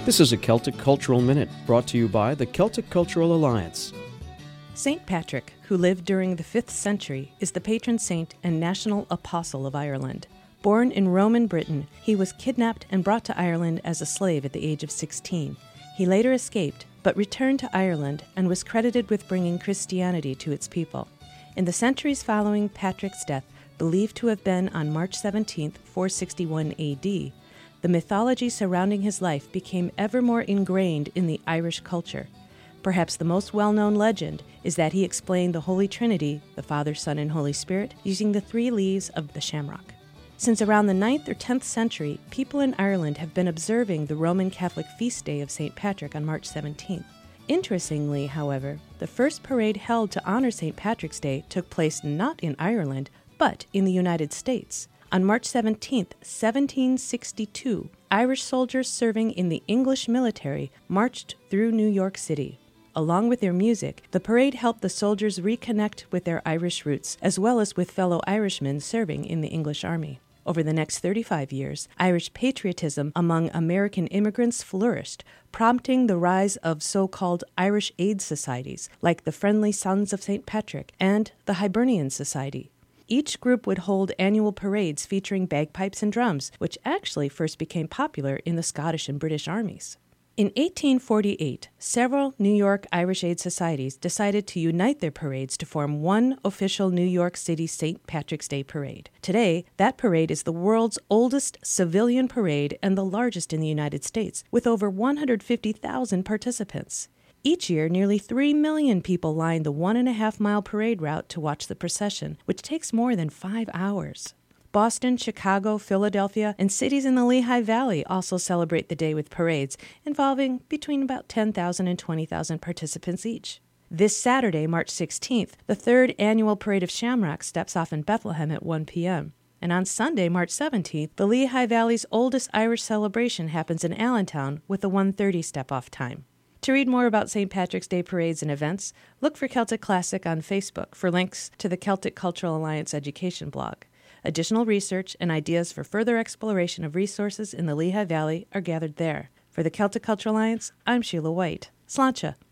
This is a Celtic Cultural Minute brought to you by the Celtic Cultural Alliance. St. Patrick, who lived during the 5th century, is the patron saint and national apostle of Ireland. Born in Roman Britain, he was kidnapped and brought to Ireland as a slave at the age of 16. He later escaped, but returned to Ireland and was credited with bringing Christianity to its people. In the centuries following Patrick's death, believed to have been on March 17, 461 A.D., the mythology surrounding his life became ever more ingrained in the Irish culture. Perhaps the most well-known legend is that he explained the Holy Trinity, the Father, Son, and Holy Spirit, using the 3 leaves of the shamrock. Since around the 9th or 10th century, people in Ireland have been observing the Roman Catholic feast day of St. Patrick on March 17th. Interestingly, however, the first parade held to honor St. Patrick's Day took place not in Ireland, but in the United States. On March 17, 1762, Irish soldiers serving in the English military marched through New York City. Along with their music, the parade helped the soldiers reconnect with their Irish roots, as well as with fellow Irishmen serving in the English Army. Over the next 35 years, Irish patriotism among American immigrants flourished, prompting the rise of so-called Irish aid societies, like the Friendly Sons of St. Patrick and the Hibernian Society. Each group would hold annual parades featuring bagpipes and drums, which actually first became popular in the Scottish and British armies. In 1848, several New York Irish Aid Societies decided to unite their parades to form one official New York City St. Patrick's Day parade. Today, that parade is the world's oldest civilian parade and the largest in the United States, with over 150,000 participants. Each year, nearly 3 million people line the 1.5-mile parade route to watch the procession, which takes more than 5 hours. Boston, Chicago, Philadelphia, and cities in the Lehigh Valley also celebrate the day with parades, involving between about 10,000 and 20,000 participants each. This Saturday, March 16th, the 3rd annual Parade of Shamrock steps off in Bethlehem at 1 p.m. And on Sunday, March 17th, the Lehigh Valley's oldest Irish celebration happens in Allentown with a 1:30 step-off time. To read more about St. Patrick's Day parades and events, look for Celtic Classic on Facebook for links to the Celtic Cultural Alliance education blog. Additional research and ideas for further exploration of resources in the Lehigh Valley are gathered there. For the Celtic Cultural Alliance, I'm Sheila White. Sláinte.